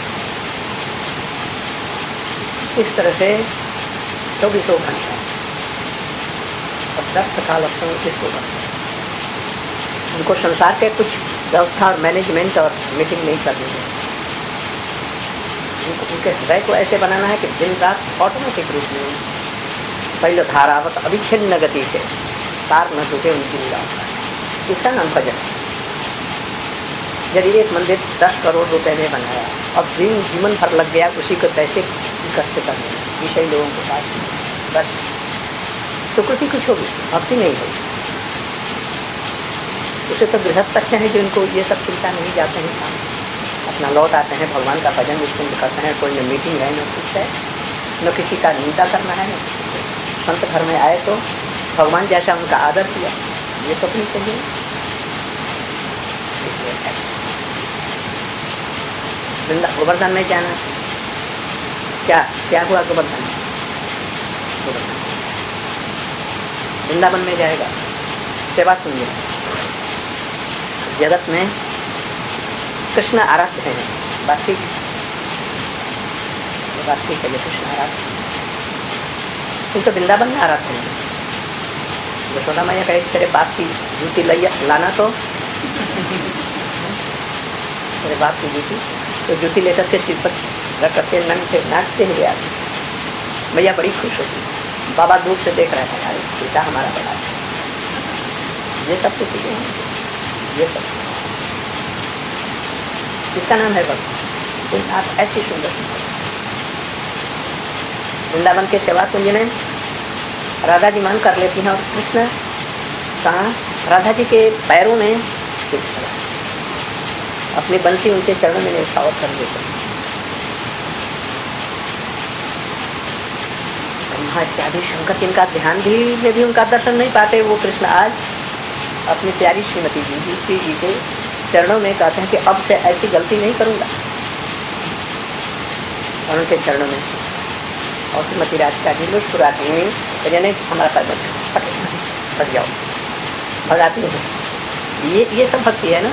इस तरह से चौबीसों घंटा और दस का लक्षण इसको करते हैं। उनको संसार के कुछ व्यवस्था और मैनेजमेंट और मीटिंग नहीं करनी है, उनको उनके हृदय को ऐसे बनाना है कि दिन रात ऑटोमेटिक रूप में पहले धारावत अभिच्छिन्न गति से तार न टूटे उनकी लीला होता है। इसका नाम भजन। यदि एक मंदिर दस करोड़ रुपए में बनाया और दिन जीवन भर लग गया उसी को पैसे इकट्ठे करने में, विषय लोगों के पास, बस सुकृति कुछ होगी, भक्ति नहीं होगी। उसे तो गृहस्थ अच्छे हैं जिनको ये सब चिंता नहीं, जाते हैं काम अपना लौट आते हैं, भगवान का भजन विष्णु करते हैं, कोई न मीटिंग है न कुछ है, न किसी का निंदा करना है, न संत घर में आए तो भगवान जैसा उनका आदर किया, ये तो नहीं चाहिए। वृंदा गोवर्धन में जाना, क्या क्या हुआ गोवर्धन? गोवर्धन वृंदावन में जाएगा, सेवा सुनिए। जगत में कृष्ण आराध्य है, बात ठीक बात ठीक है, कृष्ण आराध्य, तुम तो वृंदावन में आराध्य है। यशोदा मैया कहे तेरे बाप की जूती लाना, तो तेरे बाप की जूती, तो जूती लेकर के सिर पर रख करके नंगे नाचते हुए आते। मैया बड़ी खुश होती, बाबा दूर से देख रहे हैं, पिता हमारा बड़ा है। ये सब तो चीजें हैं, ये सब इसका नाम है भक्ति। आप ऐसी सुंदर सुंदर वृंदावन के सेवा कुंज में राधा जी मान कर लेती हैं, और कृष्ण कहाँ राधा जी के पैरों में अपनी बंसी उनके चरणों में न्यौछावर कर देते हैं। ब्रह्मा इत्यादि शंकर जिनका ध्यान भी में भी उनका दर्शन नहीं पाते, वो कृष्ण आज अपनी प्यारी श्रीमती जी श्री जी के चरणों में कहते हैं कि अब से ऐसी गलती नहीं करूंगा, और उनके चरणों में और श्रीमती राधिका जी मुस्कुराती हुई यानी हमारा पैर बच फट जाओ, भगाती है। ये ये सब भक्ति है ना,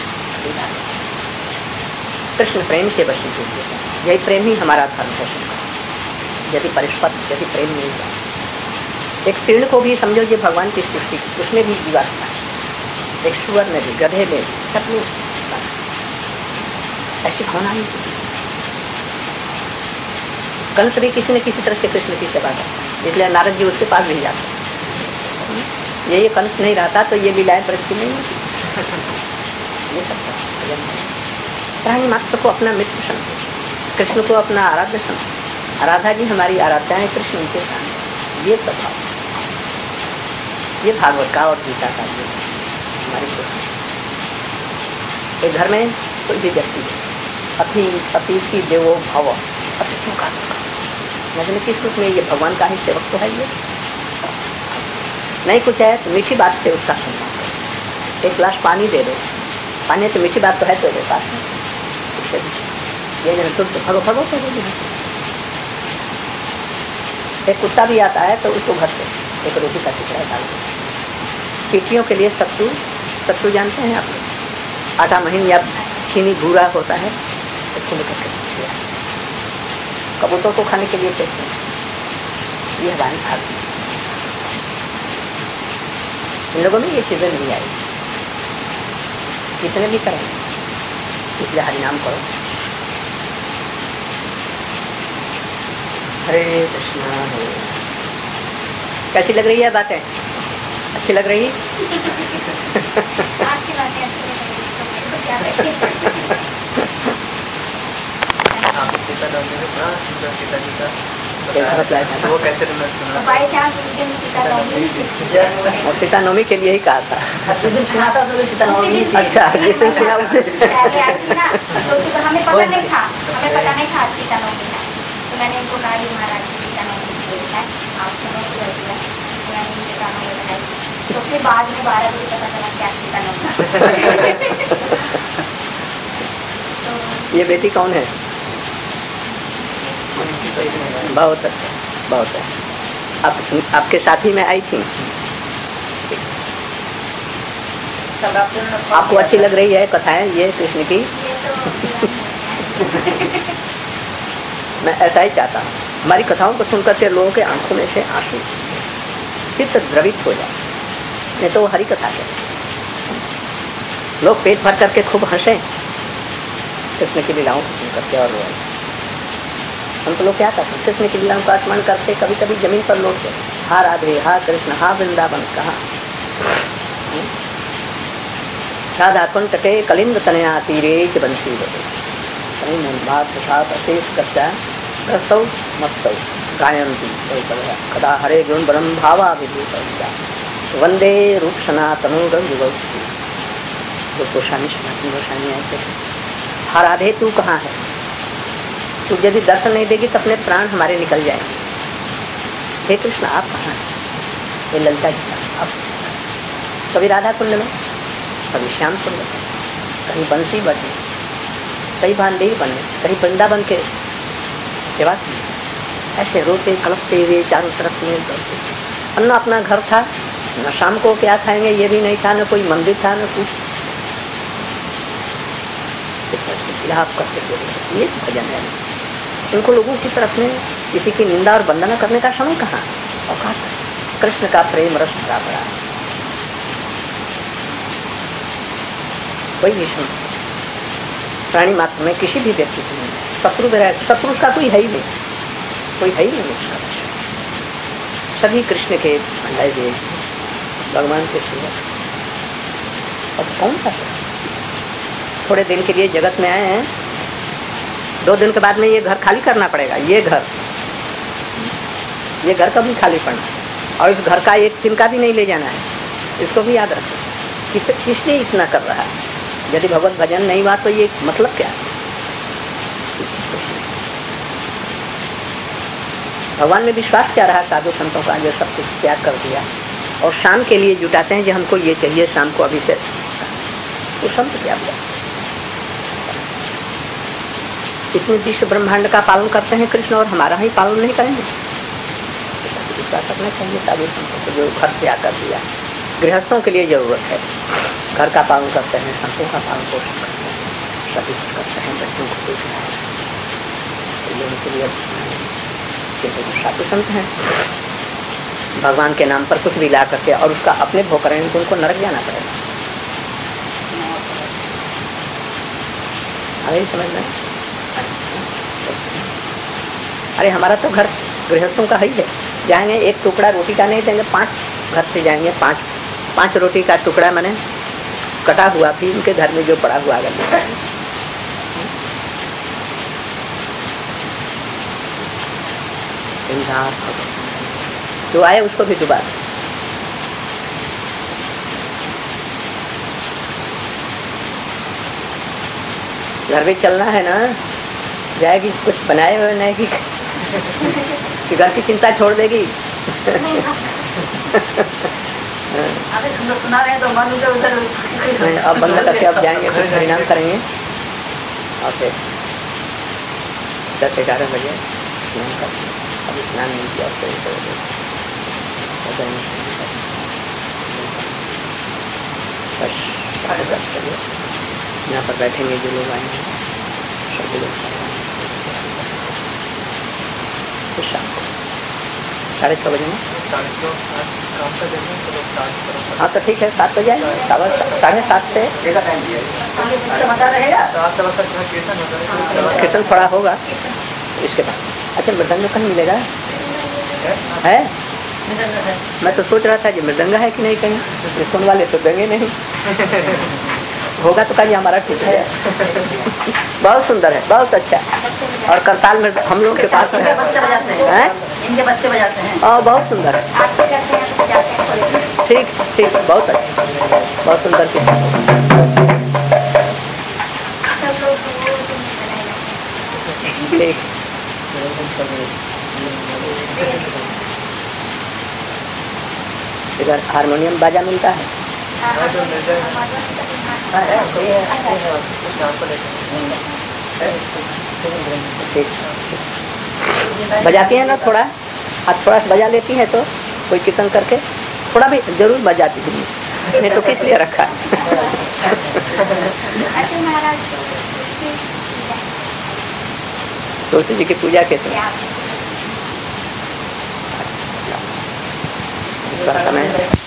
कृष्ण प्रेम से बसी के लिए, यही प्रेम ही हमारा धर्म है। यदि परिष्पत यदि प्रेम नहीं है, एक तीर्ण को भी समझो ये भगवान की सृष्टि, उसमें भी जीवात्मा है, एक सुअर में भी, गधे में, सब में ऐसी भावना नहीं होती। कंस भी किसी न किसी तरह से कृष्ण की सेवा करता है, इसलिए नारद जी उसके पास भी जाते हैं। ये ये कंस नहीं रहता तो ये लीलाएं प्रगति नहीं होती। ये सब प्राणी मात्र को अपना मित्र समझो, कृष्ण को अपना आराध्य समझो। राधा जी हमारी आराध्या है, कृष्ण उनके सामने। ये स्वभाव, ये भागवत का और गीता का ये हमारे एक घर में कोई भी व्यक्ति अति अतिथि देवो भव, अतिथियों का न किस रूप में ये भगवान का ही सेवक तो है, ये नहीं कुछ है तो मीठी बात से उसका सम्मान करो, एक गिलास पानी दे दो, पानी तो मीठी बात तो है तेरे पास में, ये जन तुम भगो भगो तो एक कुत्ता भी आता है तो उसको घर से एक रोटी का टुकड़ा डाल दो। चींटियों के लिए सत्तू, सत्तू जानते हैं आप लोग, आटा महीन या चीनी भूरा होता है, उसको लेकर के कबूतर को खाने के लिए कहते हैं। ये हमारी भाग, इन लोगों में ये चीजें नहीं आई, कितने भी करें, इसलिए हरि नाम करो। हरे कृष्णा हरे। कैसी लग रही है बातें? अच्छी लग रही? आपकी बातें अच्छी लग रही वो कैसे बाई चांस सीता नवमी और सीता नवमी के लिए ही कहा था। सुना था तो सीता नवमी। अच्छा, जिस दिन सुना उसे पहले आई थी ना, तो हमें पता नहीं था, हमें पता नहीं था सीता नवमी है, तो मैंने इनको कहा महाराज सीता नवमी है, आप सुनो तो मैंने इनके कानों में बनाई, तो फिर बाद में बारह बजे पता चला क्या सीता नवमी। ये बेटी कौन है? बहुत अच्छा, बहुत अच्छा। आप आपके साथी में आई थी, आपको अच्छी लग रही है कथाएं ये कृष्ण की? मैं ऐसा ही चाहता हूँ, हमारी कथाओं को सुनकर के लोगों के आंखों में से आंसू चित्त द्रवित हो जाए, नहीं तो वो हरी कथा है। लोग पेट भर करके खूब हंसे कृष्ण की लीलाओं को सुन करके, और हम तो लोग क्या करते हैं, कृष्ण की लीलाओं का स्मरण करते, कभी कभी जमीन पर लौटते, हा राधे, हा कृष्ण, हा वृंदावन, कहा राधा कुंठ के कलिंद तनया तीरे च बंसी बजे, गायंती कदा हरे गुण बलम भावा विभूता वंदे रूप सनातन गोस्वामी सनातन गोस्वामी ऐसे। हा राधे तू कहाँ है? तू यदि दर्शन नहीं देगी तो अपने प्राण हमारे निकल जाएंगे। हे कृष्ण आप कहाँ हैं? ये ललिता जी का आप कभी राधा कुंड में, कभी श्याम कुंड में, कहीं बंसी बजे, कहीं भांडेई बने, कहीं वृंदावन के सेवा की, ऐसे रोते कलपते हुए चारों तरफ में दौड़ते। न अपना घर था, न शाम को क्या खाएंगे ये भी नहीं था, न कोई मंदिर था, न कुछ। आप करते ये भजन है। उनको लोगों की तरफ में किसी की निंदा और वंदना करने का समय कहाँ, औकात। कृष्ण का प्रेम रस भरा पड़ा है। कोई विषम प्राणी मात्र में किसी भी व्यक्ति को नहीं, शत्रु विराट, शत्रु का कोई है ही नहीं, कोई है ही नहीं उसका। सभी कृष्ण के भंडाए हुए भगवान के सेवक। अब कौन सा थोड़े दिन के लिए जगत में आए हैं, दो दिन के बाद में ये घर खाली करना पड़ेगा। ये घर ये घर कभी खाली पड़ना, और इस घर का एक तिनका भी नहीं ले जाना है, इसको भी याद रखें। किस किसलिए इतना कर रहा है? यदि भगवत भजन नहीं हुआ तो ये मतलब क्या है? भगवान में विश्वास क्या रहा साधु संतों का, जो सब कुछ त्याग कर दिया और शाम के लिए जुटाते हैं, जो हमको ये चाहिए शाम को अभिषेक, तो संत क्या बोला? इतने विश्व ब्रह्मांड का पालन करते हैं कृष्ण, और हमारा ही पालन नहीं करेंगे? विश्वास रखना चाहिए साधु संतों को, जो घर से आकर दिया। गृहस्थों के लिए जरूरत है, घर का पालन करते हैं, संतों का पालन पोषण करते हैं, सभी कुछ करते हैं, बच्चों को कुछ के लिए साधु संत हैं। भगवान के नाम पर कुछ भी ला करके और उसका अपने भोग करेंगे तो उनको नरक जाना पड़ेगा। अरे समझ में, अरे हमारा तो घर गृहस्थों का ही है, जाएंगे एक टुकड़ा रोटी का नहीं देंगे, पांच घर से जाएंगे, पांच पांच रोटी का टुकड़ा मैंने कटा हुआ भी उनके घर में जो पड़ा हुआ अगर जो आए उसको भी डुबा। घर भी चलना है ना, जाएगी कुछ बनाए हुए नहीं कि, कि घर की चिंता छोड़ देगी। अरे सुन सुना रहे हैं तो मन उधर उधर नहीं, अब बंद करके अब जाएंगे फिर परिणाम करेंगे और फिर दस ग्यारह बजे स्नान करते हैं। अब स्नान नहीं किया फिर बस साढ़े दस बजे यहाँ पर बैठेंगे जो लोग आएंगे सभी लोग फिर शाम को साढ़े छः बजे ना। हाँ तो ठीक है, सात बजे साढ़े सात से कीर्तन थोड़ा होगा इसके बाद। अच्छा मृदंग कहीं मिलेगा है? मैं तो सोच रहा था कि मृदंग है कि नहीं कहीं, सुन वाले तो देंगे नहीं। होगा तो कहीं हमारा ठीक है। बहुत सुंदर है, बहुत अच्छा। और करताल में हम लोग के पास में बच्चे बजाते हैं, है इनके बच्चे बजाते हैं। हाँ बहुत सुंदर है। ठीक ठीक बहुत अच्छा, बहुत सुंदर चीज। ठीक इधर हारमोनियम बाजा मिलता है। ठीक बजाती है ना थोड़ा, आप थोड़ा सा बजा लेती हैं तो कोई कीर्तन करके थोड़ा भी जरूर बजाती थी, नहीं तो किस लिए रखा है। तुलसी जी की पूजा के समय